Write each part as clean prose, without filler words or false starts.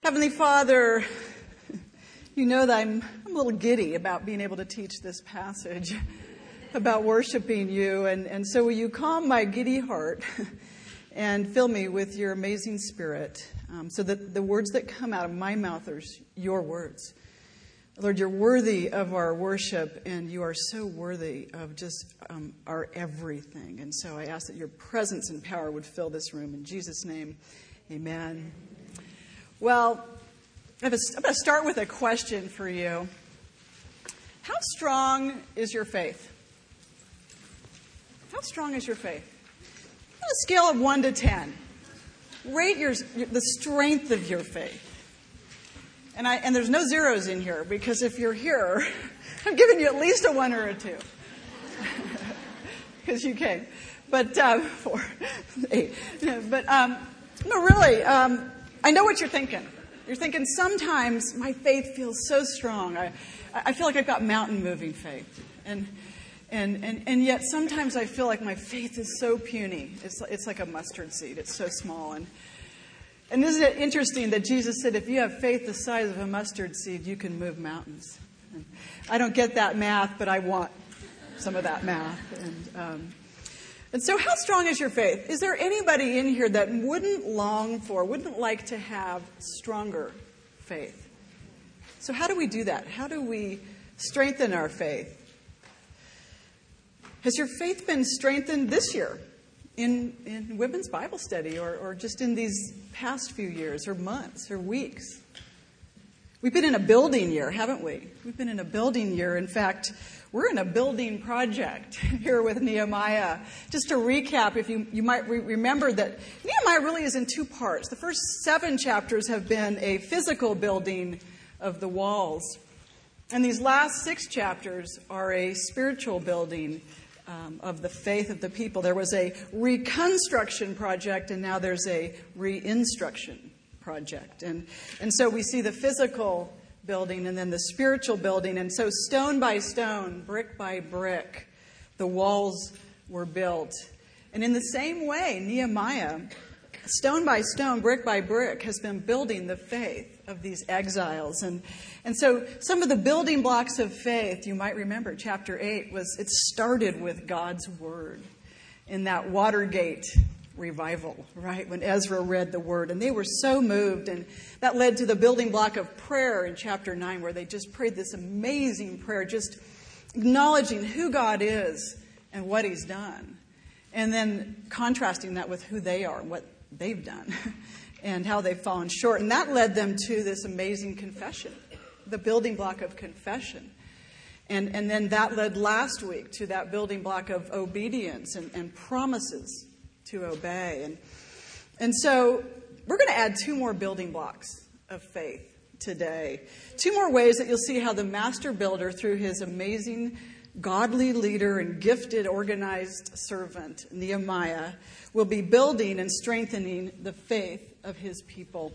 Heavenly Father, you know that I'm a little giddy about being able to teach this passage about worshiping you. And so will you calm my giddy heart and fill me with your amazing spirit so that the words that come out of my mouth are your words. Lord, you're worthy of our worship, and you are so worthy of just our everything. And so I ask that your presence and power would fill this room. In Jesus' name, amen. Well, I'm going to start with a question for you. How strong is your faith? How strong is your faith? On a scale of 1 to 10, rate the strength of your faith. And there's no zeros in here, because if you're here, I'm giving you at least a 1 or a 2. Because you came. But 4, 8. But no, really, I know what you're thinking. You're thinking, sometimes my faith feels so strong. I feel like I've got mountain moving faith. And yet sometimes I feel like my faith is so puny. It's like a mustard seed. It's so small. And isn't it interesting that Jesus said, if you have faith the size of a mustard seed, you can move mountains. And I don't get that math, but I want some of that math. And so how strong is your faith? Is there anybody in here that wouldn't like to have stronger faith? So how do we do that? How do we strengthen our faith? Has your faith been strengthened this year in women's Bible study or just in these past few years or months or weeks? We've been in a building year, haven't we? We've been in a building year. In fact, we're in a building project here with Nehemiah. Just to recap, if you might remember that Nehemiah really is in 2 parts. The first 7 chapters have been a physical building of the walls. And these last 6 chapters are a spiritual building of the faith of the people. There was a reconstruction project, and now there's a re-instruction project. And so we see the physical building and then the spiritual building. And so stone by stone, brick by brick, the walls were built. And in the same way, Nehemiah, stone by stone, brick by brick, has been building the faith of these exiles. And so some of the building blocks of faith, you might remember, chapter 8, it started with God's word in that Watergate revival, right? When Ezra read the word, and they were so moved, and that led to the building block of prayer in chapter 9, where they just prayed this amazing prayer, just acknowledging who God is and what he's done, and then contrasting that with who they are and what they've done and how they've fallen short. And that led them to this amazing confession, the building block of confession. And then that led last week to that building block of obedience and promises to obey. And so we're going to add 2 more building blocks of faith today. 2 more ways that you'll see how the master builder, through his amazing godly leader and gifted organized servant, Nehemiah, will be building and strengthening the faith of his people.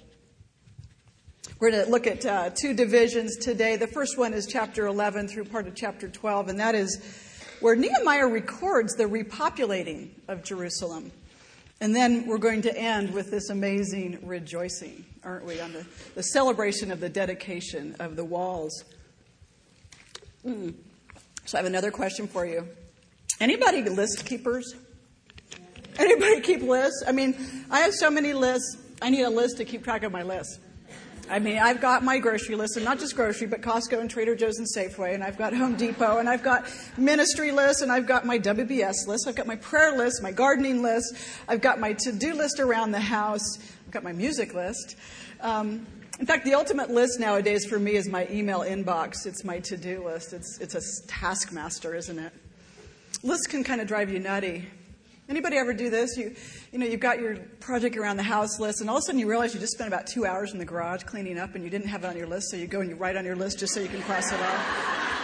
We're going to look at 2 divisions today. The first one is chapter 11 through part of chapter 12, and that is where Nehemiah records the repopulating of Jerusalem. And then we're going to end with this amazing rejoicing, aren't we, on the celebration of the dedication of the walls. So I have another question for you. Anybody list keepers? Anybody keep lists? I mean, I have so many lists. I need a list to keep track of my list. I mean, I've got my grocery list, and not just grocery, but Costco and Trader Joe's and Safeway, and I've got Home Depot, and I've got ministry lists, and I've got my WBS list, I've got my prayer list, my gardening list, I've got my to-do list around the house, I've got my music list. In fact, the ultimate list nowadays for me is my email inbox. It's my to-do list. It's a taskmaster, isn't it? Lists can kind of drive you nutty. Anybody ever do this? You've got your project around the house list, and all of a sudden you realize you just spent about 2 hours in the garage cleaning up, and you didn't have it on your list, so you go and you write on your list just so you can cross it off.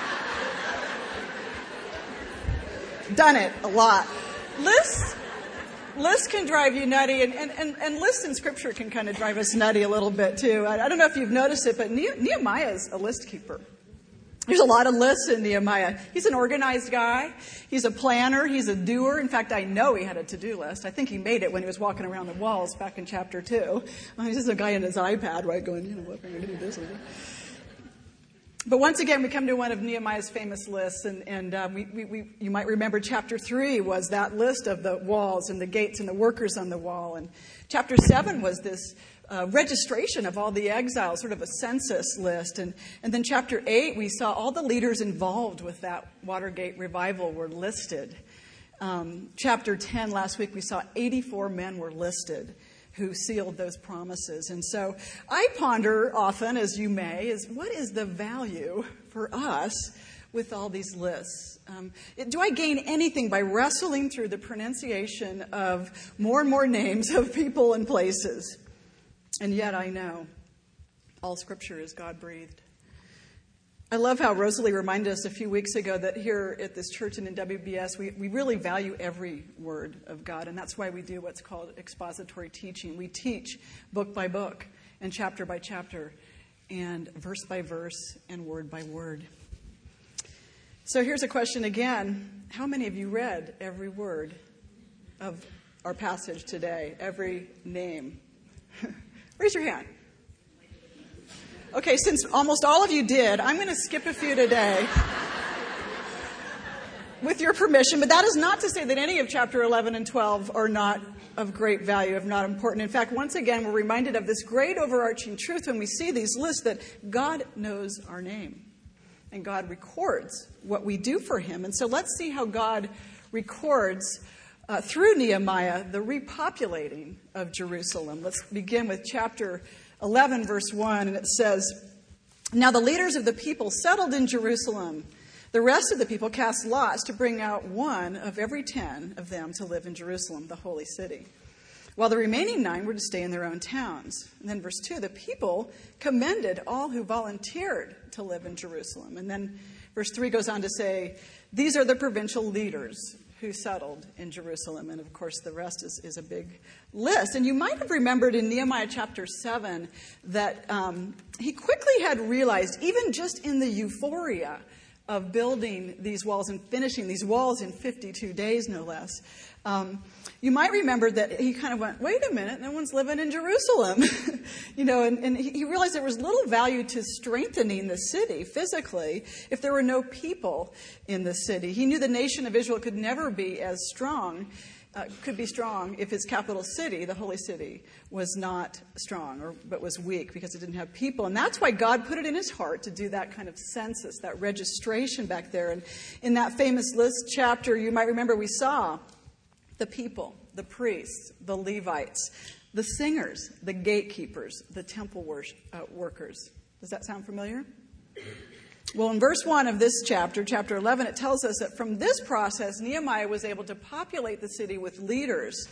Done it a lot. Lists can drive you nutty, and lists in Scripture can kind of drive us nutty a little bit too. I don't know if you've noticed it, but Nehemiah is a list keeper. There's a lot of lists in Nehemiah. He's an organized guy. He's a planner. He's a doer. In fact, I know he had a to-do list. I think he made it when he was walking around the walls back in chapter 2. He's just a guy in his iPad, right, going, what am I going to do this with? But once again, we come to one of Nehemiah's famous lists, and you might remember chapter 3 was that list of the walls and the gates and the workers on the wall. And chapter 7 was this registration of all the exiles, sort of a census list. And then chapter 8, we saw all the leaders involved with that Watergate revival were listed. Chapter 10, last week, we saw 84 men were listed who sealed those promises. And so I ponder often, as you may, is what is the value for us with all these lists? Do I gain anything by wrestling through the pronunciation of more and more names of people and places? And yet I know all Scripture is God-breathed. I love how Rosalie reminded us a few weeks ago that here at this church and in WBS, we really value every word of God. And that's why we do what's called expository teaching. We teach book by book and chapter by chapter and verse by verse and word by word. So here's a question again. How many of you read every word of our passage today? Every name? Raise your hand. Okay, since almost all of you did, I'm going to skip a few today with your permission. But that is not to say that any of chapter 11 and 12 are not of great value, if not important. In fact, once again, we're reminded of this great overarching truth when we see these lists that God knows our name and God records what we do for him. And so let's see how God records through Nehemiah the repopulating of Jerusalem. Let's begin with chapter 11, verse 1, and it says, "Now the leaders of the people settled in Jerusalem. The rest of the people cast lots to bring out one of every 10 of them to live in Jerusalem, the holy city, while the remaining 9 were to stay in their own towns." And then verse 2, "The people commended all who volunteered to live in Jerusalem." And then verse 3 goes on to say, "These are the provincial leaders who settled in Jerusalem." And of course, the rest is a big list. And you might have remembered in Nehemiah chapter 7 that he quickly had realized, even just in the euphoria of building these walls and finishing these walls in 52 days, no less, you might remember that he kind of went, wait a minute, no one's living in Jerusalem. And he realized there was little value to strengthening the city physically if there were no people in the city. He knew the nation of Israel could never be as strong, could be strong if its capital city, the holy city, was not strong but was weak because it didn't have people. And that's why God put it in his heart to do that kind of census, that registration back there. And in that famous list chapter, you might remember we saw the people, the priests, the Levites, the singers, the gatekeepers, the temple workers. Does that sound familiar? Well, in verse 1 of this chapter, chapter 11, it tells us that from this process, Nehemiah was able to populate the city with leaders.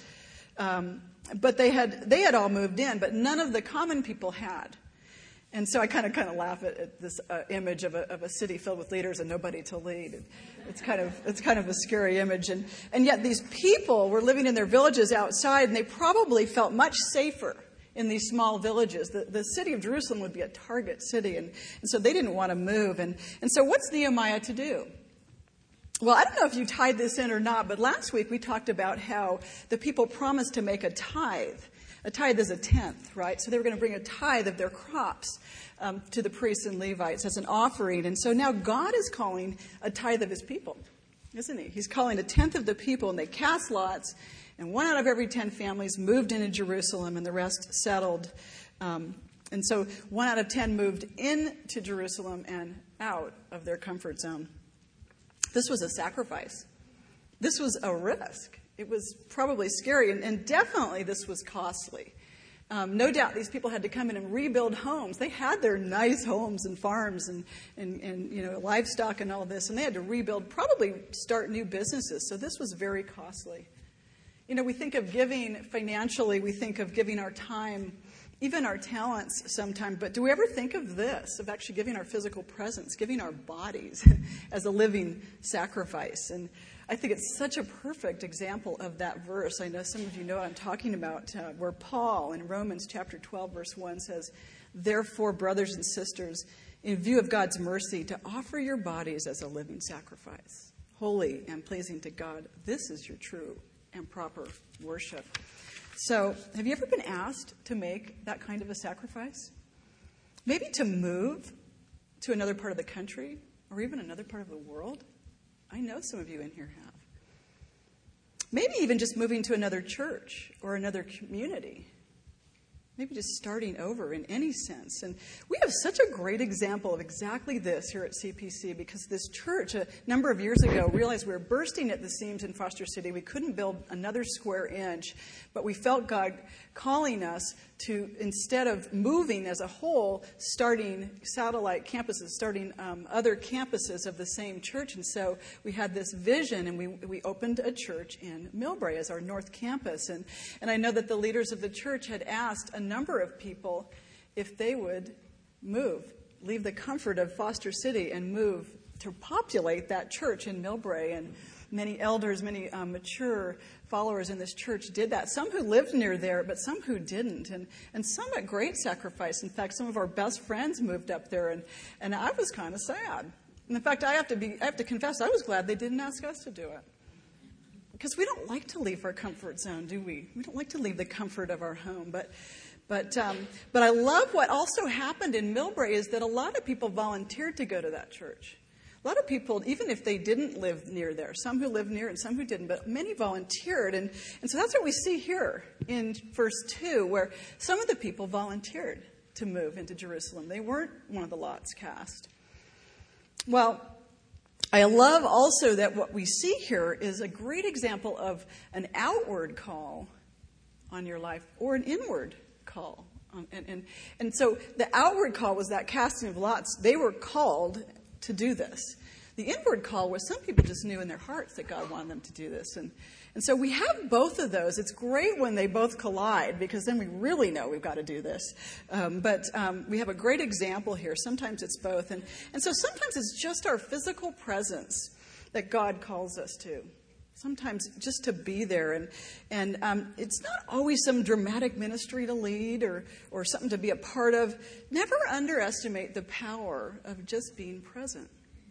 But they had all moved in, but none of the common people had. And so I kind of laugh at this image of a city filled with leaders and nobody to lead. It's kind of a scary image. And yet these people were living in their villages outside, and they probably felt much safer in these small villages. The city of Jerusalem would be a target city, and so they didn't want to move. And so what's Nehemiah to do? Well, I don't know if you tied this in or not, but last week we talked about how the people promised to make a tithe. A tithe is a tenth, right? So they were going to bring a tithe of their crops to the priests and Levites as an offering. And so now God is calling a tithe of his people, isn't he? He's calling a tenth of the people, and they cast lots, and 1 out of every 10 families moved into Jerusalem, and the rest settled. And so 1 out of 10 moved into Jerusalem and out of their comfort zone. This was a sacrifice. This was a risk. It was probably scary, and definitely this was costly. No doubt these people had to come in and rebuild homes. They had their nice homes and farms and livestock and all this, and they had to rebuild, probably start new businesses. So this was very costly. We think of giving financially, we think of giving our time, even our talents sometimes, but do we ever think of this, of actually giving our physical presence, giving our bodies as a living sacrifice? And I think it's such a perfect example of that verse. I know some of you know what I'm talking about, where Paul in Romans chapter 12, verse 1 says, Therefore, brothers and sisters, in view of God's mercy, to offer your bodies as a living sacrifice, holy and pleasing to God. This is your true and proper worship. So, have you ever been asked to make that kind of a sacrifice? Maybe to move to another part of the country or even another part of the world? I know some of you in here have. Maybe even just moving to another church or another community. Maybe just starting over in any sense. And we have such a great example of exactly this here at CPC, because this church a number of years ago realized we were bursting at the seams in Foster City. We couldn't build another square inch, but we felt God calling us to, instead of moving as a whole, starting satellite campuses, starting other campuses of the same church. And so we had this vision, and we opened a church in Millbrae as our North Campus. And I know that the leaders of the church had asked a number of people if they would move, leave the comfort of Foster City and move to populate that church in Millbrae. And many elders, many mature followers in this church did that. Some who lived near there, but some who didn't. And some at great sacrifice. In fact, some of our best friends moved up there, and I was kind of sad. And in fact, I have to confess, I was glad they didn't ask us to do it. Because we don't like to leave our comfort zone, do we? We don't like to leave the comfort of our home. But I love what also happened in Millbrae is that a lot of people volunteered to go to that church. A lot of people, even if they didn't live near there, some who lived near and some who didn't, but many volunteered. And so that's what we see here in verse 2, where some of the people volunteered to move into Jerusalem. They weren't one of the lots cast. Well, I love also that what we see here is a great example of an outward call on your life or an inward call. And so the outward call was that casting of lots. They were called to do this. The inward call was some people just knew in their hearts that God wanted them to do this. And so we have both of those. It's great when they both collide, because then we really know we've got to do this. But we have a great example here. Sometimes it's both. And so sometimes it's just our physical presence that God calls us to. Sometimes just to be there. And it's not always some dramatic ministry to lead or something to be a part of. Never underestimate the power of just being present.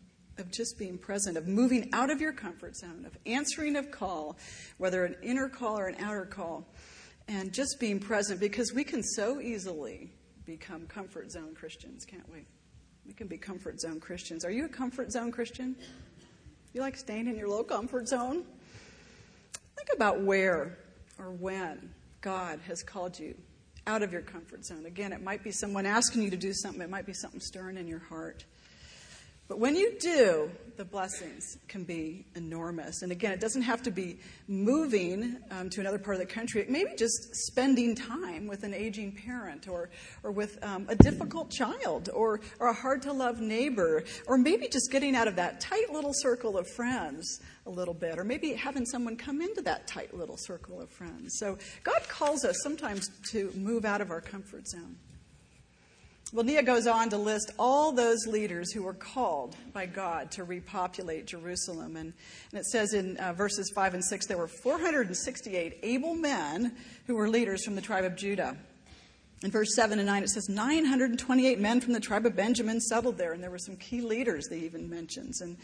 Of moving out of your comfort zone, of answering a call, whether an inner call or an outer call, and just being present, because we can so easily become comfort zone Christians, can't we? We can be comfort zone Christians. Are you a comfort zone Christian? You like staying in your little comfort zone? Think about where or when God has called you out of your comfort zone. Again, it might be someone asking you to do something. It might be something stirring in your heart. But when you do, the blessings can be enormous. And again, it doesn't have to be moving to another part of the country. Maybe just spending time with an aging parent or with a difficult child or a hard-to-love neighbor, or maybe just getting out of that tight little circle of friends a little bit, or maybe having someone come into that tight little circle of friends. So God calls us sometimes to move out of our comfort zone. Well, Nia goes on to list all those leaders who were called by God to repopulate Jerusalem. And it says in verses 5 and 6, there were 468 able men who were leaders from the tribe of Judah. In verse 7 and 9, it says 928 men from the tribe of Benjamin settled there. And there were some key leaders they even mentions. And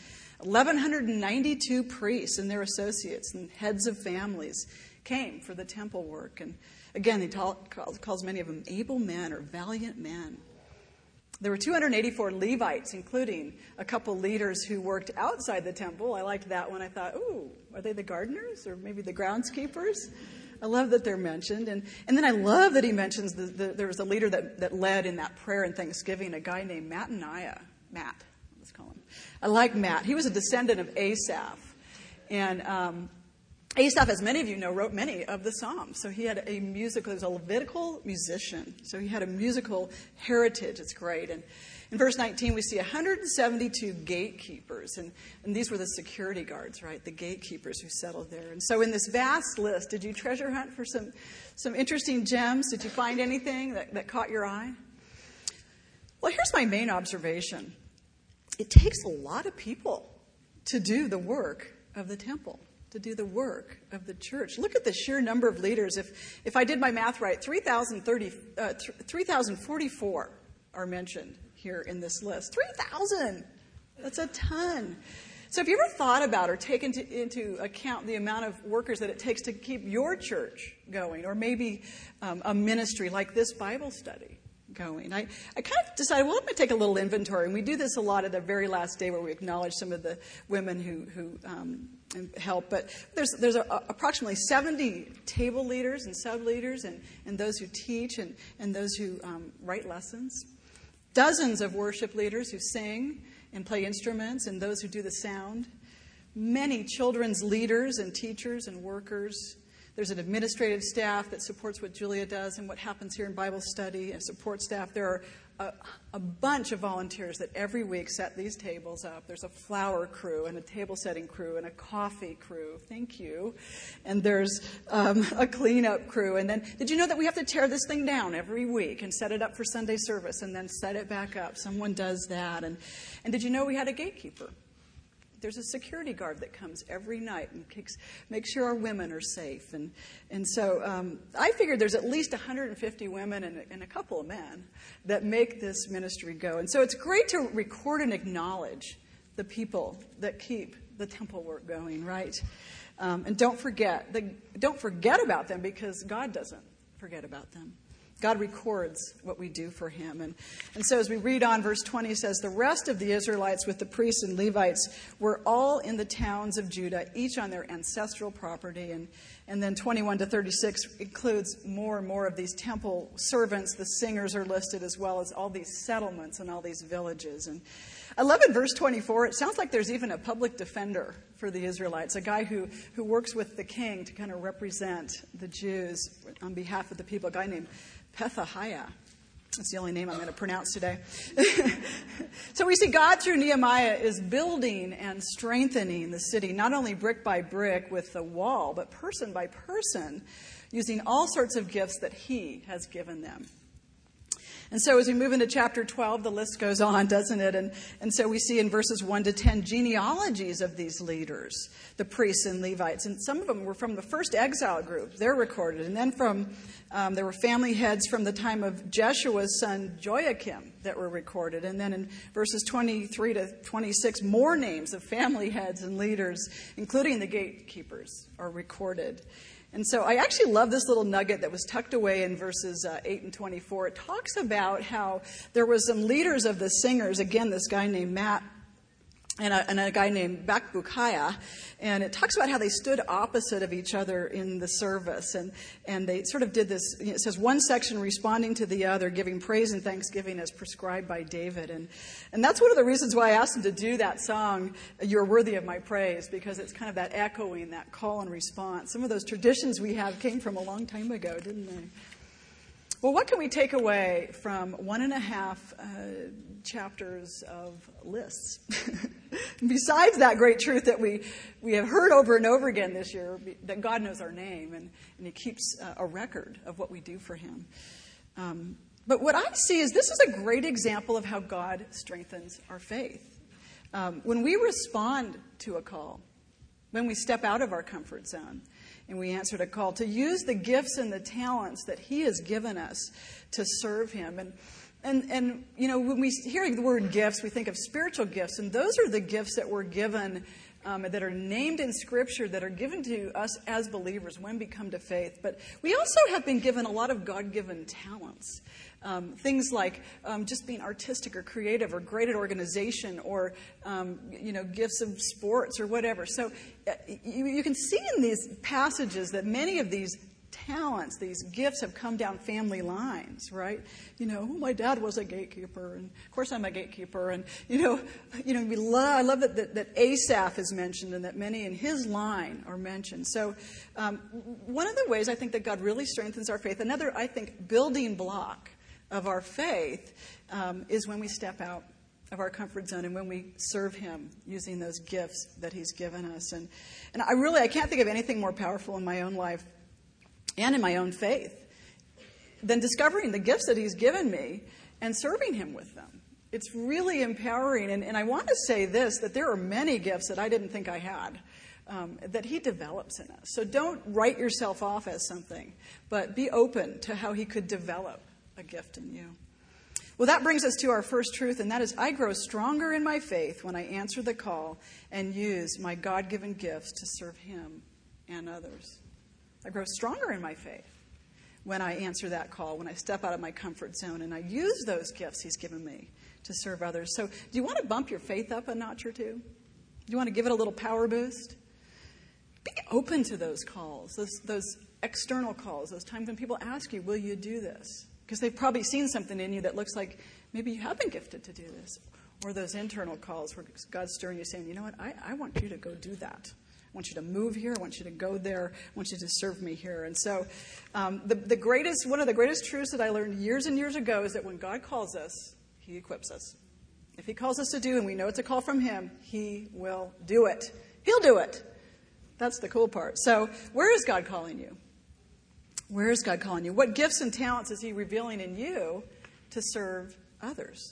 1,192 priests and their associates and heads of families came for the temple work. And again, he calls many of them able men or valiant men. There were 284 Levites, including a couple leaders who worked outside the temple. I liked that one. I thought, ooh, are they the gardeners or maybe the groundskeepers? I love that they're mentioned. And then I love that he mentions there was a leader that led in that prayer and thanksgiving, a guy named Mattaniah. Matt, let's call him. I like Matt. He was a descendant of Asaph. And Asaph, as many of you know, wrote many of the Psalms. So he had he was a Levitical musician. So he had a musical heritage. It's great. And in verse 19, we see 172 gatekeepers. And these were the security guards, right? The gatekeepers who settled there. And so in this vast list, did you treasure hunt for some interesting gems? Did you find anything that caught your eye? Well, here's my main observation. It takes a lot of people to do the work of the temple. to do the work of the church. Look at the sheer number of leaders. If I did my math right, 3,044 are mentioned here in this list. 3,000! That's a ton. So have you ever thought about or taken into account the amount of workers that it takes to keep your church going, or maybe a ministry like this Bible study going? I kind of decided, well, let me take a little inventory. And we do this a lot at the very last day where we acknowledge some of the women who help. But there's approximately 70 table leaders and sub-leaders and those who teach and those who write lessons. Dozens of worship leaders who sing and play instruments, and those who do the sound. Many children's leaders and teachers and workers. There's an administrative staff that supports what Julia does and what happens here in Bible study, and support staff. There are a bunch of volunteers that every week set these tables up. There's a flower crew and a table setting crew and a coffee crew. Thank you. And there's a cleanup crew. And then, did you know that we have to tear this thing down every week and set it up for Sunday service and then set it back up? Someone does that. And did you know we had a gatekeeper? There's a security guard that comes every night and makes sure our women are safe. And so I figured there's at least 150 women and a couple of men that make this ministry go. And so it's great to record and acknowledge the people that keep the temple work going, right? And don't forget about them, because God doesn't forget about them. God records what we do for him. And so as we read on, verse 20 says, the rest of the Israelites with the priests and Levites were all in the towns of Judah, each on their ancestral property. And then 21 to 36 includes more and more of these temple servants. The singers are listed, as well as all these settlements and all these villages. And I love in verse 24, it sounds like there's even a public defender for the Israelites, a guy who works with the king to kind of represent the Jews on behalf of the people, a guy named Pethahiah. That's the only name I'm going to pronounce today. So we see God through Nehemiah is building and strengthening the city, not only brick by brick with the wall, but person by person, using all sorts of gifts that he has given them. And so as we move into chapter 12, the list goes on, doesn't it? And so we see in verses 1 to 10 genealogies of these leaders, the priests and Levites. And some of them were from the first exile group. They're recorded. And then there were family heads from the time of Jeshua's son Joachim that were recorded. And then in verses 23 to 26, more names of family heads and leaders, including the gatekeepers, are recorded. And so I actually love this little nugget that was tucked away in verses 8 and 24. It talks about how there was some leaders of the singers, again, this guy named Matt and a guy named Bakbukiah, and it talks about how they stood opposite of each other in the service, and they sort of did this. It says one section responding to the other, giving praise and thanksgiving as prescribed by David, and that's one of the reasons why I asked him to do that song, "You're Worthy of My Praise," because it's kind of that echoing, that call and response. Some of those traditions we have came from a long time ago, didn't they? Well, what can we take away from 1.5 chapters of lists? Besides that great truth that we have heard over and over again this year, that God knows our name and he keeps a record of what we do for him. But what I see is this is a great example of how God strengthens our faith. When we respond to a call, when we step out of our comfort zone, and we answered a call to use the gifts and the talents that he has given us to serve him. And you know, when we hear the word gifts, we think of spiritual gifts. And those are the gifts that were given, that are named in Scripture, that are given to us as believers when we come to faith. But we also have been given a lot of God-given talents. Things like just being artistic or creative or great at organization or, gifts of sports or whatever. So you can see in these passages that many of these talents, these gifts have come down family lines, right? My dad was a gatekeeper, and of course I'm a gatekeeper. And, I love that Asaph is mentioned and that many in his line are mentioned. So one of the ways I think that God really strengthens our faith, another, I think, building block of our faith is when we step out of our comfort zone and when we serve him using those gifts that he's given us. And I can't think of anything more powerful in my own life and in my own faith than discovering the gifts that he's given me and serving him with them. It's really empowering. And I want to say this, that there are many gifts that I didn't think I had. that he develops in us. So don't write yourself off as something, but be open to how he could develop a gift in you. Well, that brings us to our first truth, and that is I grow stronger in my faith when I answer the call and use my God-given gifts to serve him and others. I grow stronger in my faith when I answer that call, when I step out of my comfort zone and I use those gifts he's given me to serve others. So do you want to bump your faith up a notch or two? Do you want to give it a little power boost? Be open to those calls, those external calls, those times when people ask you, will you do this? Because they've probably seen something in you that looks like maybe you have been gifted to do this. Or those internal calls where God's stirring you saying, you know what, I want you to go do that. I want you to move here. I want you to go there. I want you to serve me here. And so one of the greatest truths that I learned years and years ago is that when God calls us, he equips us. If he calls us to do and we know it's a call from him, he will do it. He'll do it. That's the cool part. So where is God calling you? Where is God calling you? What gifts and talents is he revealing in you to serve others?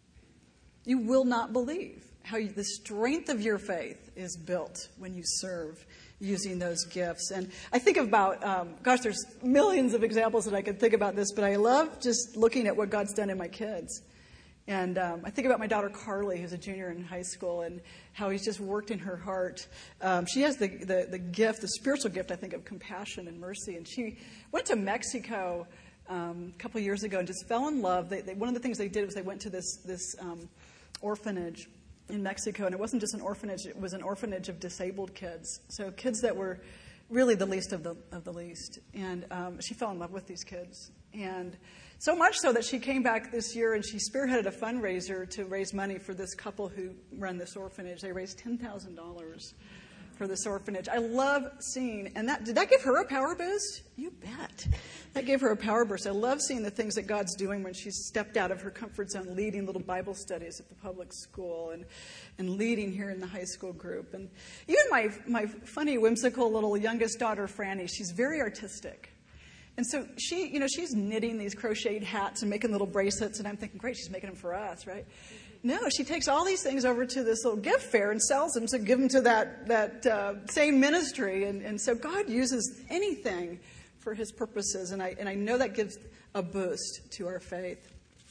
You will not believe how the strength of your faith is built when you serve using those gifts. And I think about, there's millions of examples that I could think about this, but I love just looking at what God's done in my kids. And I think about my daughter Carly, who's a junior in high school, and how he's just worked in her heart. She has the gift, the spiritual gift, I think, of compassion and mercy. And she went to Mexico a couple of years ago and just fell in love. One of the things they did was they went to this orphanage in Mexico. And it wasn't just an orphanage, it was an orphanage of disabled kids. So kids that were really the least of the least. And she fell in love with these kids. And so much so that she came back this year and she spearheaded a fundraiser to raise money for this couple who run this orphanage. They raised $10,000 for this orphanage. I love seeing, and did that give her a power boost? You bet. That gave her a power boost. I love seeing the things that God's doing when she's stepped out of her comfort zone, leading little Bible studies at the public school and leading here in the high school group. And even my funny, whimsical little youngest daughter, Franny, she's very artistic. And so she's knitting these crocheted hats and making little bracelets, and I'm thinking, great, she's making them for us, right? No, she takes all these things over to this little gift fair and sells them to give them to that same ministry. And so God uses anything for his purposes, and I know that gives a boost to our faith.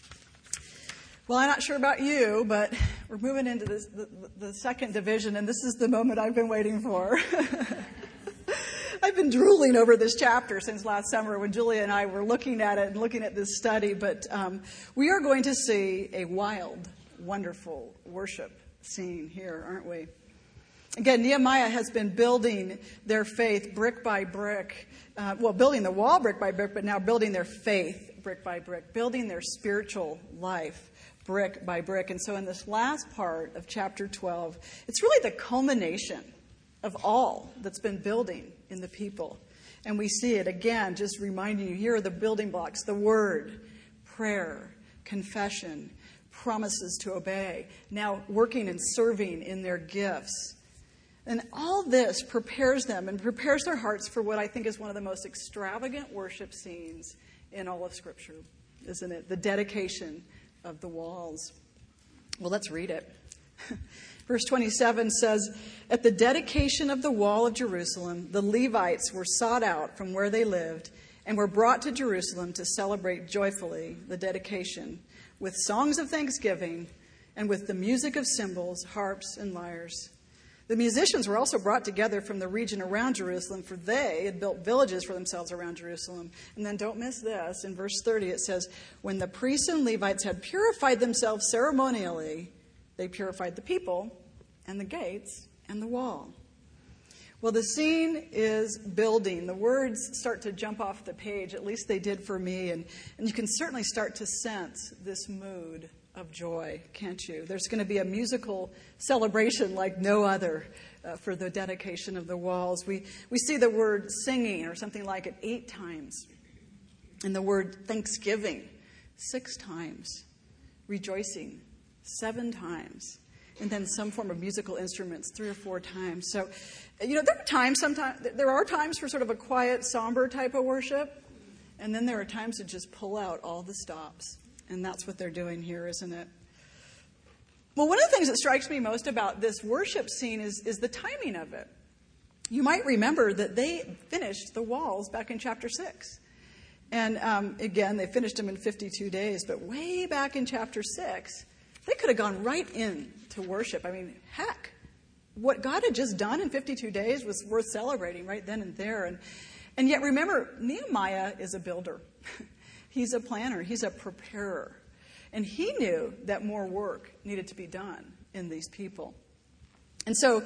Well, I'm not sure about you, but we're moving into the second division, and this is the moment I've been waiting for. I've been drooling over this chapter since last summer when Julia and I were looking at it and looking at this study. But we are going to see a wild, wonderful worship scene here, aren't we? Again, Nehemiah has been building their faith brick by brick. Building the wall brick by brick, but now building their faith brick by brick, building their spiritual life brick by brick. And so in this last part of chapter 12, it's really the culmination of all that's been building in the people. And we see it again, just reminding you, here are the building blocks: the word, prayer, confession, promises to obey, now working and serving in their gifts. And all this prepares them and prepares their hearts for what I think is one of the most extravagant worship scenes in all of Scripture, isn't it? The dedication of the walls. Well, let's read it. Verse 27 says, "At the dedication of the wall of Jerusalem, the Levites were sought out from where they lived and were brought to Jerusalem to celebrate joyfully the dedication with songs of thanksgiving and with the music of cymbals, harps, and lyres. The musicians were also brought together from the region around Jerusalem, for they had built villages for themselves around Jerusalem." And then don't miss this. In verse 30 it says, "When the priests and Levites had purified themselves ceremonially, they purified the people and the gates and the wall." Well, the scene is building. The words start to jump off the page. At least they did for me. And you can certainly start to sense this mood of joy, can't you? There's going to be a musical celebration like no other for the dedication of the walls. We see the word singing or something like it 8 times. And the word thanksgiving 6 times. Rejoicing 7 times. And then some form of musical instruments 3 or 4 times. So, there are times for sort of a quiet, somber type of worship. And then there are times to just pull out all the stops. And that's what they're doing here, isn't it? Well, one of the things that strikes me most about this worship scene is the timing of it. You might remember that they finished the walls back in chapter 6. And again, they finished them in 52 days. But way back in chapter 6, they could have gone right in to worship. I mean, heck, what God had just done in 52 days was worth celebrating right then and there. And yet, remember, Nehemiah is a builder. He's a planner. He's a preparer. And he knew that more work needed to be done in these people. And so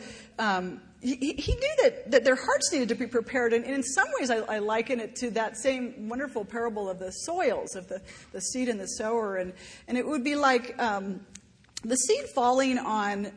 he knew that their hearts needed to be prepared. And in some ways, I liken it to that same wonderful parable of the soils, of the seed and the sower. And it would be like the seed falling on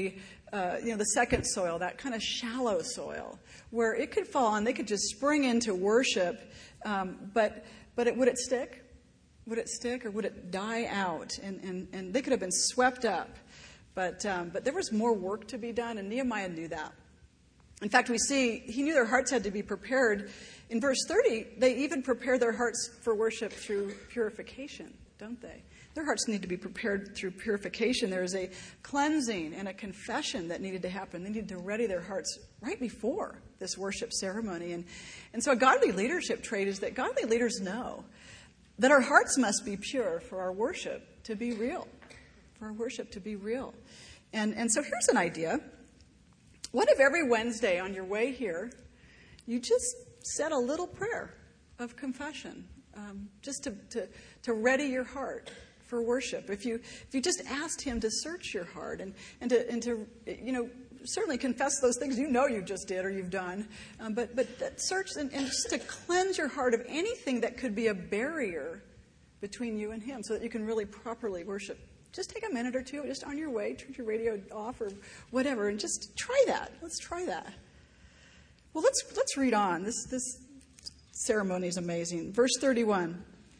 the second soil, that kind of shallow soil, where it could fall on, they could just spring into worship. But would it stick? Would it stick, or would it die out? And they could have been swept up. But there was more work to be done, and Nehemiah knew that. In fact, we see he knew their hearts had to be prepared. In verse 30, they even prepare their hearts for worship through purification, don't they? Their hearts need to be prepared through purification. There is a cleansing and a confession that needed to happen. They needed to ready their hearts right before this worship ceremony. And so a godly leadership trait is that godly leaders know that our hearts must be pure for our worship to be real. For our worship to be real. And so here's an idea. What if every Wednesday on your way here, you just said a little prayer of confession, just to ready your heart for worship? If you just asked him to search your heart and to certainly confess those things you just did or you've done, but that search and just to cleanse your heart of anything that could be a barrier between you and him, so that you can really properly worship. Just take a minute or two, just on your way, turn your radio off or whatever, and just try that. Let's try that. Well, let's read on. This ceremony is amazing. Verse 31.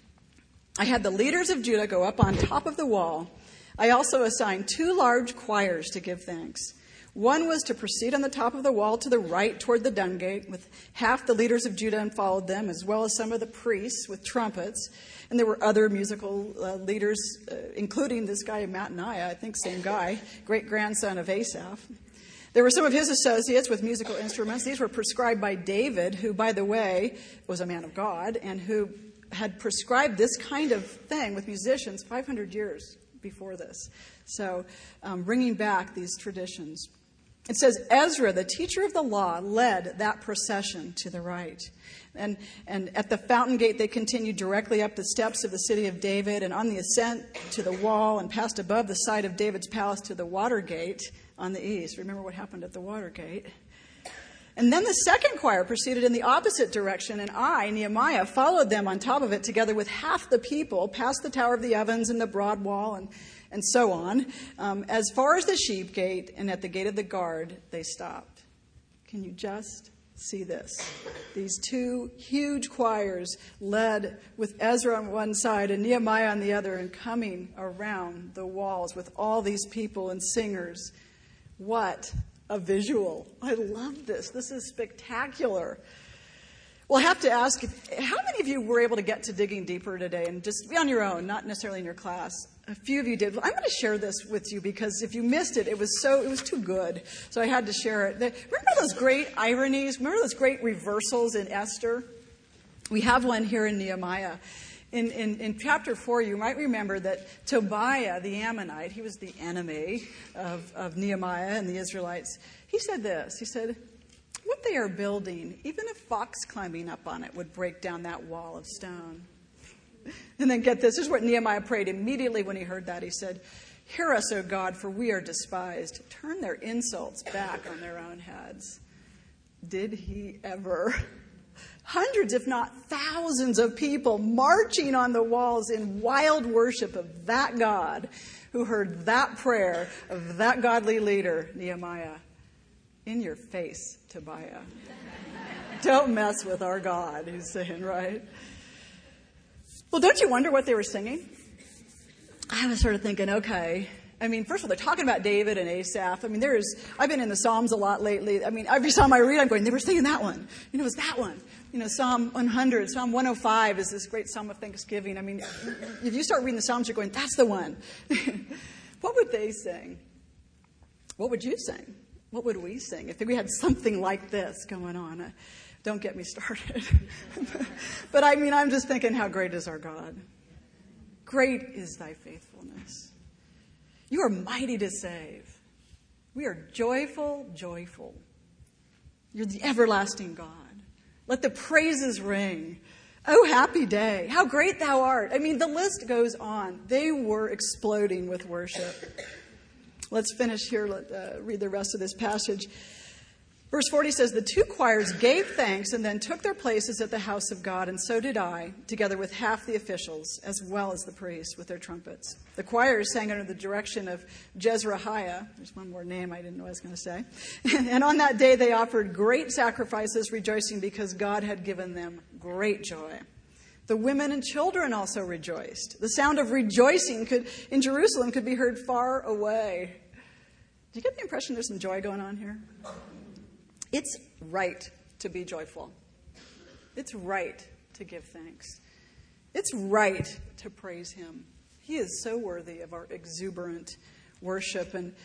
I had the leaders of Judah go up on top of the wall. I also assigned 2 large choirs to give thanks. One was to proceed on the top of the wall to the right toward the dung gate, with half the leaders of Judah and followed them, as well as some of the priests with trumpets. And there were other musical leaders, including this guy Mattaniah, I think same guy, great-grandson of Asaph. There were some of his associates with musical instruments. These were prescribed by David, who, by the way, was a man of God, and who had prescribed this kind of thing with musicians 500 years before this. So bringing back these traditions. It says, Ezra, the teacher of the law, led that procession to the right. And at the fountain gate, they continued directly up the steps of the city of David, and on the ascent to the wall, and passed above the site of David's palace to the water gate on the east. Remember what happened at the water gate. And then the second choir proceeded in the opposite direction, and I, Nehemiah, followed them on top of it together with half the people, past the Tower of the Ovens and the broad wall, and so on. As far as the sheep gate, and at the gate of the guard, they stopped. Can you just see this? These 2 huge choirs led with Ezra on one side and Nehemiah on the other, and coming around the walls with all these people and singers. What a visual. I love this. This is spectacular. Well, I have to ask, how many of you were able to get to digging deeper today and just be on your own, not necessarily in your class? A few of you did. I'm going to share this with you because if you missed it, it was too good. So I had to share it. Remember those great ironies? Remember those great reversals in Esther? We have one here in Nehemiah. In chapter 4, you might remember that Tobiah, the Ammonite, he was the enemy of Nehemiah and the Israelites. He said this. He said, what they are building, even a fox climbing up on it would break down that wall of stone. And then get this. This is what Nehemiah prayed immediately when he heard that. He said, hear us, O God, for we are despised. Turn their insults back on their own heads. Did he ever? Hundreds, if not thousands of people marching on the walls in wild worship of that God who heard that prayer of that godly leader, Nehemiah. In your face, Tobiah. Don't mess with our God, he's saying, right? Well, don't you wonder what they were singing? I was sort of thinking, okay. I mean, first of all, they're talking about David and Asaph. I mean, I've been in the Psalms a lot lately. I mean, every psalm I read, I'm going, they were singing that one. It was that one. Psalm 100, Psalm 105 is this great psalm of thanksgiving. I mean, if you start reading the Psalms, you're going, that's the one. What would they sing? What would you sing? What would we sing if we had something like this going on? Don't get me started. But I'm just thinking, how great is our God? Great is thy faithfulness. You are mighty to save. We are joyful, joyful. You're the everlasting God. Let the praises ring. Oh, happy day. How great thou art. The list goes on. They were exploding with worship. Let's finish here. Read the rest of this passage. Verse 40 says, the two choirs gave thanks and then took their places at the house of God, and so did I, together with half the officials, as well as the priests with their trumpets. The choirs sang under the direction of Jezrahiah. There's one more name I didn't know I was going to say. And on that day they offered great sacrifices, rejoicing because God had given them great joy. The women and children also rejoiced. The sound of rejoicing in Jerusalem could be heard far away. Do you get the impression there's some joy going on here? It's right to be joyful. It's right to give thanks. It's right to praise him. He is so worthy of our exuberant worship. And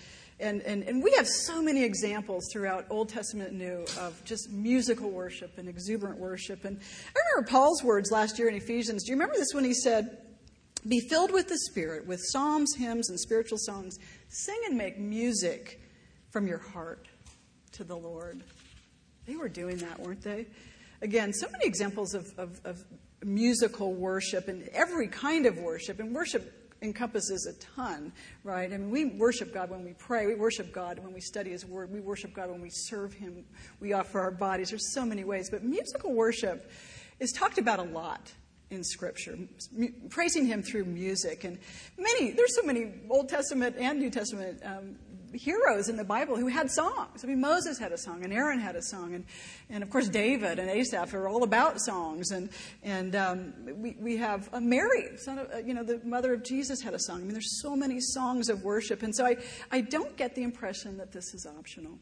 we have so many examples throughout Old Testament and New of just musical worship and exuberant worship. And I remember Paul's words last year in Ephesians. Do you remember this when he said, be filled with the Spirit, with psalms, hymns, and spiritual songs. Sing and make music from your heart to the Lord. They were doing that, weren't they? Again, so many examples of musical worship and every kind of worship. And worship encompasses a ton, right? We worship God when we pray. We worship God when we study his word. We worship God when we serve him. We offer our bodies. There's so many ways. But musical worship is talked about a lot in Scripture, praising him through music. And there's so many Old Testament and New Testament heroes in the Bible who had songs. Moses had a song, and Aaron had a song, and of course David and Asaph are all about songs. And we have Mary, the mother of Jesus, had a song. There's so many songs of worship, and so I don't get the impression that this is optional.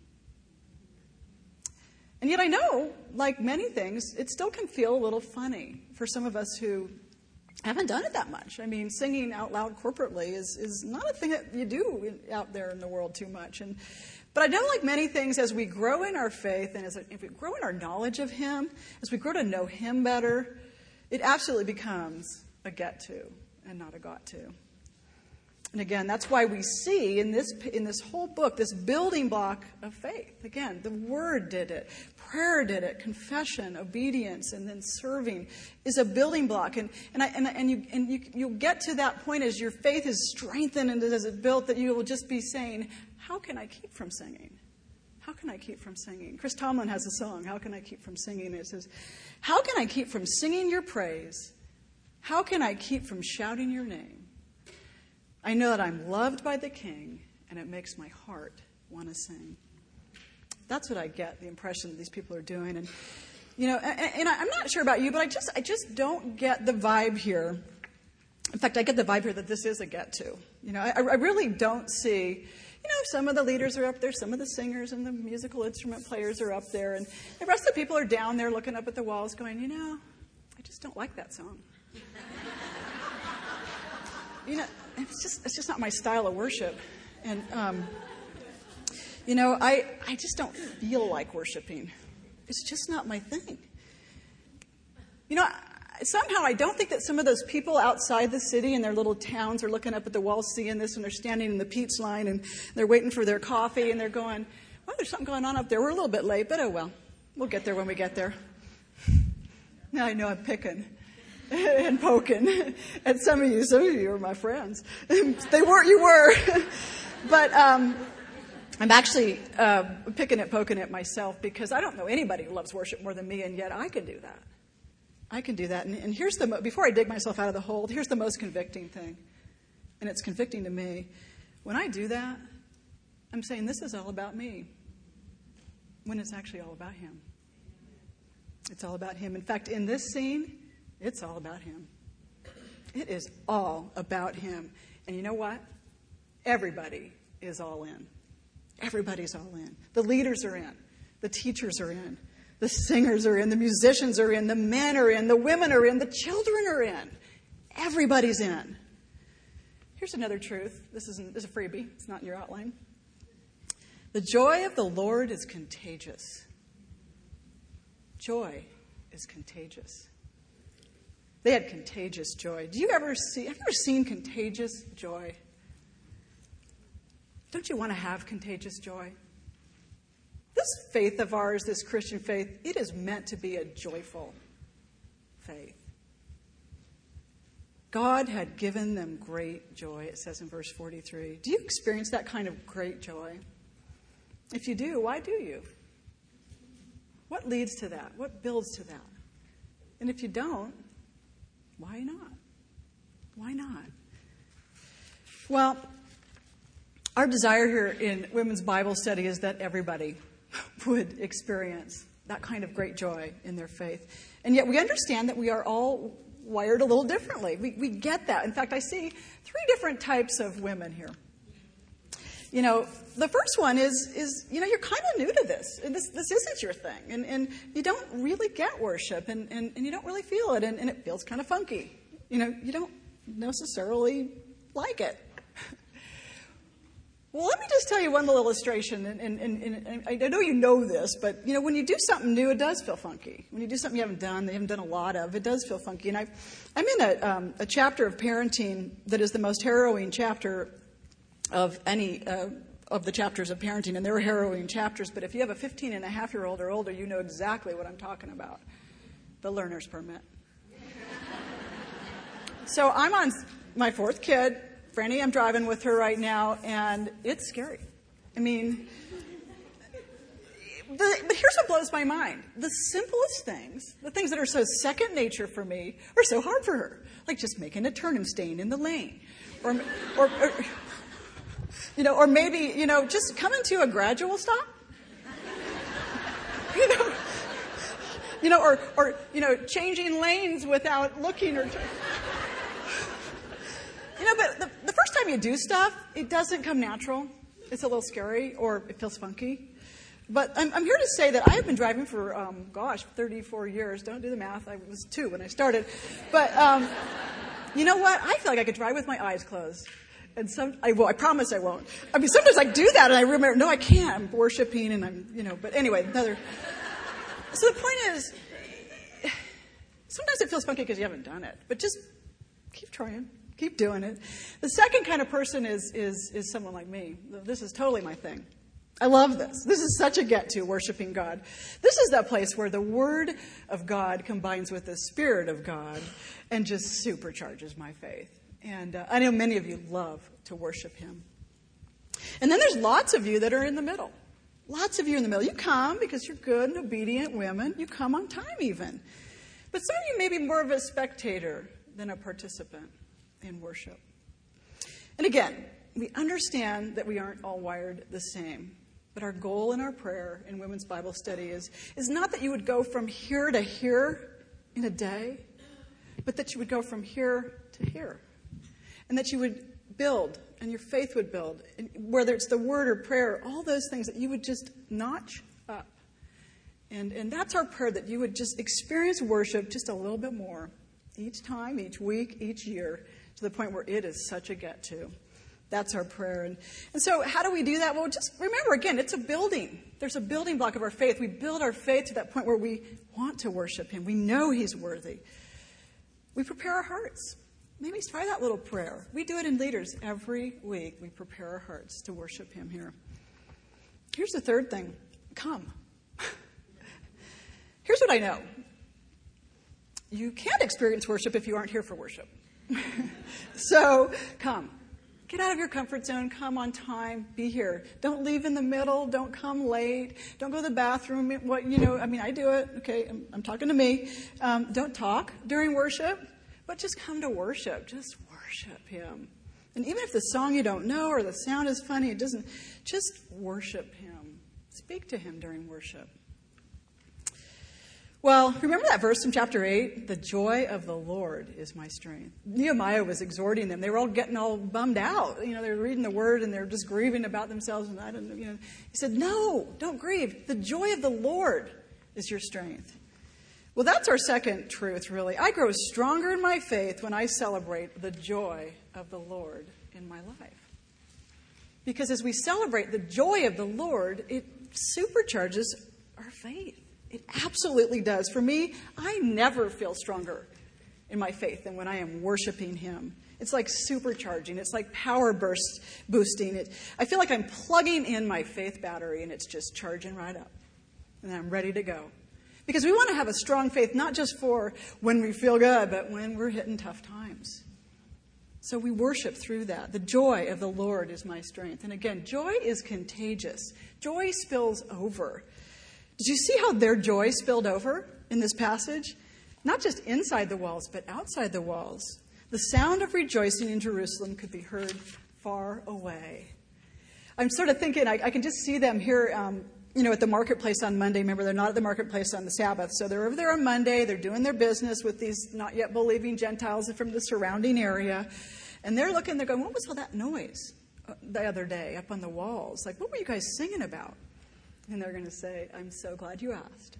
And yet I know, like many things, it still can feel a little funny for some of us who haven't done it that much. Singing out loud corporately is not a thing that you do out there in the world too much. But I know, like many things, as we grow in our faith and if we grow in our knowledge of him, as we grow to know him better, it absolutely becomes a get to and not a got to. And again, that's why we see in this whole book, this building block of faith. Again, the Word did it. Prayer did it. Confession, obedience, and then serving is a building block. And you'll get to that point as your faith is strengthened and as it's built, that you will just be saying, how can I keep from singing? How can I keep from singing? Chris Tomlin has a song, How Can I Keep From Singing? And it says, how can I keep from singing your praise? How can I keep from shouting your name? I know that I'm loved by the King, and it makes my heart want to sing. That's what I get, the impression that these people are doing. And I'm not sure about you, but I just don't get the vibe here. In fact, I get the vibe here that this is a get to. I really don't see, some of the leaders are up there, some of the singers and the musical instrument players are up there, and the rest of the people are down there looking up at the walls going, I just don't like that song. It's just not my style of worship. And, I just don't feel like worshiping. It's just not my thing. Somehow I don't think that some of those people outside the city in their little towns are looking up at the wall seeing this, and they're standing in the Pete's line and they're waiting for their coffee and they're going, well, there's something going on up there. We're a little bit late, but oh well. We'll get there when we get there. Now I know I'm picking and poking at some of you. Some of you are my friends. They weren't, you were. But I'm actually picking at, poking at myself, because I don't know anybody who loves worship more than me, and yet I can do that. I can do that. And here's before I dig myself out of the hole, here's the most convicting thing. And it's convicting to me. When I do that, I'm saying this is all about me, when it's actually all about him. It's all about him. In fact, in this scene, it's all about him. It is all about him. And you know what? Everybody is all in. Everybody's all in. The leaders are in. The teachers are in. The singers are in. The musicians are in. The men are in. The women are in. The children are in. Everybody's in. Here's another truth. This is a freebie. It's not in your outline. The joy of the Lord is contagious. Joy is contagious. They had contagious joy. Have you ever seen contagious joy? Don't you want to have contagious joy? This faith of ours, this Christian faith, it is meant to be a joyful faith. God had given them great joy, it says in verse 43. Do you experience that kind of great joy? If you do, why do you? What leads to that? What builds to that? And if you don't, why not? Why not? Well, our desire here in Women's Bible Study is that everybody would experience that kind of great joy in their faith. And yet we understand that we are all wired a little differently. We get that. In fact, I see 3 different types of women here. You know, the first one is you know, you're kind of new to this, and this isn't your thing, and you don't really get worship, and you don't really feel it, and it feels kind of funky. You know, you don't necessarily like it. Well, let me just tell you one little illustration, and I know you know this, but, you know, when you do something new, it does feel funky. When you do something you haven't done a lot of, it does feel funky. And I'm in a chapter of parenting that is the most harrowing chapter of any of the chapters of parenting, and they're harrowing chapters, but if you have a 15-and-a-half-year-old or older, you know exactly what I'm talking about. The learner's permit. So I'm on my 4th kid. Franny, I'm driving with her right now, and it's scary. I mean, but here's what blows my mind. The simplest things, the things that are so second nature for me, are so hard for her. Like just making a turn and staying in the lane. Or you know, or maybe, you know, just coming to a gradual stop. Or changing lanes without looking or... You know, but the first time you do stuff, it doesn't come natural. It's a little scary, or it feels funky. But I'm here to say that I have been driving for, 34 years. Don't do the math. I was 2 when I started. But you know what? I feel like I could drive with my eyes closed. And I promise I won't. I mean, sometimes I do that, and I remember, no, I can't. I'm worshiping, and I'm, you know. But anyway, So the point is, sometimes it feels funky because you haven't done it. But just keep trying. Keep doing it. The second kind of person is someone like me. This is totally my thing. I love this. This is such a get-to, worshiping God. This is that place where the Word of God combines with the Spirit of God and just supercharges my faith. And I know many of you love to worship Him. And then there's lots of you that are in the middle. Lots of you in the middle. You come because you're good and obedient women. You come on time even. But some of you may be more of a spectator than a participant in worship. And again, we understand that we aren't all wired the same. But our goal in our prayer in Women's Bible Study is not that you would go from here to here in a day, but that you would go from here to here. And that you would build, and your faith would build. And whether it's the word or prayer, all those things, that you would just notch up. And that's our prayer, that you would just experience worship just a little bit more each time, each week, each year, to the point where it is such a get-to. That's our prayer. And so how do we do that? Well, just remember, again, it's a building. There's a building block of our faith. We build our faith to that point where we want to worship Him. We know He's worthy. We prepare our hearts. Maybe try that little prayer. We do it in Leaders every week. We prepare our hearts to worship Him here. Here's the third thing. Come. Here's what I know. You can't experience worship if you aren't here for worship. So come. Get out of your comfort zone. Come on time. Be here. Don't leave in the middle. Don't come late. Don't go to the bathroom. I do it. Okay, I'm talking to me. Don't talk during worship, but just come to worship. Just worship Him. And even if the song you don't know or the sound is funny, just worship Him. Speak to Him during worship. Well, remember that verse from chapter 8? The joy of the Lord is my strength. Nehemiah was exhorting them. They were all getting all bummed out. They were reading the word and they're just grieving about themselves. And he said, no, don't grieve. The joy of the Lord is your strength. Well, that's our second truth, really. I grow stronger in my faith when I celebrate the joy of the Lord in my life. Because as we celebrate the joy of the Lord, it supercharges our faith. It absolutely does. For me, I never feel stronger in my faith than when I am worshiping Him. It's like supercharging. It's like power boosting. I feel like I'm plugging in my faith battery and it's just charging right up. And I'm ready to go. Because we want to have a strong faith, not just for when we feel good, but when we're hitting tough times. So we worship through that. The joy of the Lord is my strength. And again, joy is contagious. Joy spills over. Did you see how their joy spilled over in this passage? Not just inside the walls, but outside the walls. The sound of rejoicing in Jerusalem could be heard far away. I'm sort of thinking, I can just see them here, at the marketplace on Monday. Remember, they're not at the marketplace on the Sabbath. So they're over there on Monday. They're doing their business with these not yet believing Gentiles from the surrounding area. And they're looking, they're going, what was all that noise the other day up on the walls? Like, what were you guys singing about? And they're going to say, I'm so glad you asked.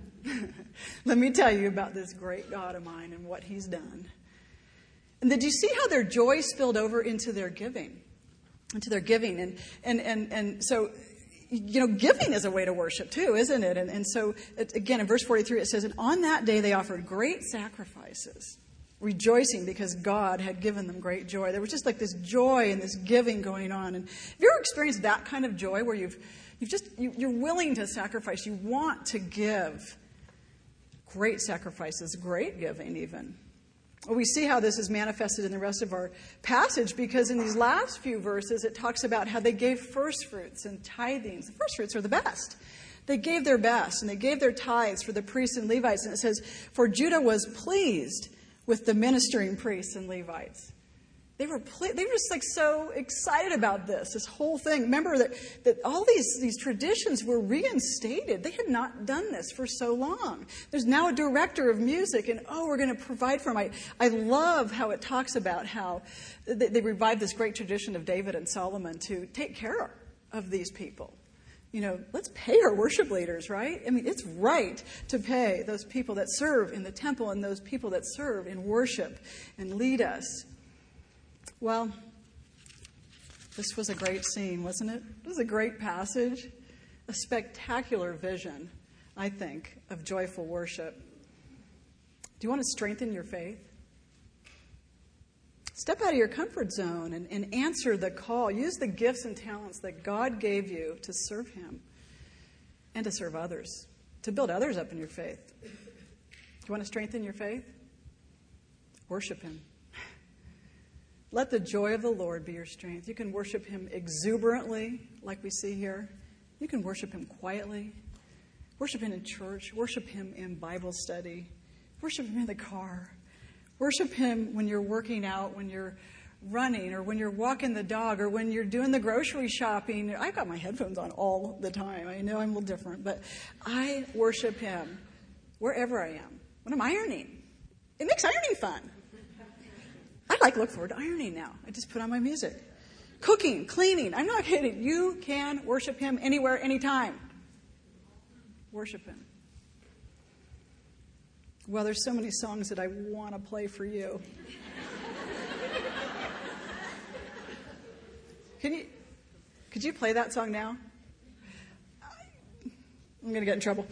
Let me tell you about this great God of mine and what He's done. And did you see how their joy spilled over into their giving? Into their giving. And so, giving is a way to worship too, isn't it? And so, again, in verse 43, it says, and on that day they offered great sacrifices, rejoicing because God had given them great joy. There was just like this joy and this giving going on. And have you ever experienced that kind of joy where you're willing to sacrifice? You want to give great sacrifices, great giving even. Well, we see how this is manifested in the rest of our passage because in these last few verses it talks about how they gave first fruits and tithings. The first fruits are the best. They gave their best and they gave their tithes for the priests and Levites. And it says, for Judah was pleased with the ministering priests and Levites. They were just like so excited about this whole thing. Remember that all these traditions were reinstated. They had not done this for so long. There's now a director of music, and we're going to provide for him. I love how it talks about how they revived this great tradition of David and Solomon to take care of these people. Let's pay our worship leaders, right? I mean, it's right to pay those people that serve in the temple and those people that serve in worship and lead us. Well, this was a great scene, wasn't it? It was a great passage, a spectacular vision, I think, of joyful worship. Do you want to strengthen your faith? Step out of your comfort zone and answer the call. Use the gifts and talents that God gave you to serve Him and to serve others, to build others up in your faith. Do you want to strengthen your faith? Worship Him. Let the joy of the Lord be your strength. You can worship Him exuberantly, like we see here. You can worship Him quietly. Worship Him in church. Worship Him in Bible study. Worship Him in the car. Worship Him when you're working out, when you're running, or when you're walking the dog, or when you're doing the grocery shopping. I've got my headphones on all the time. I know I'm a little different, but I worship Him wherever I am. When I'm ironing, it makes ironing fun. I look forward to ironing now. I just put on my music. Cooking, cleaning. I'm not kidding. You can worship Him anywhere, anytime. Worship Him. Well, there's so many songs that I want to play for you. Could you play that song now? I'm going to get in trouble.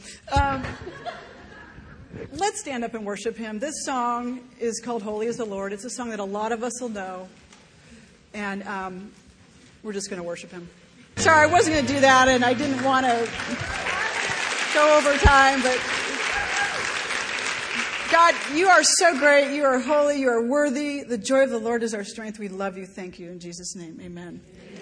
Let's stand up and worship Him. This song is called Holy is the Lord. It's a song that a lot of us will know. And we're just going to worship Him. Sorry, I wasn't going to do that, and I didn't want to go over time, but God, You are so great. You are holy. You are worthy. The joy of the Lord is our strength. We love You. Thank You. In Jesus' name, amen.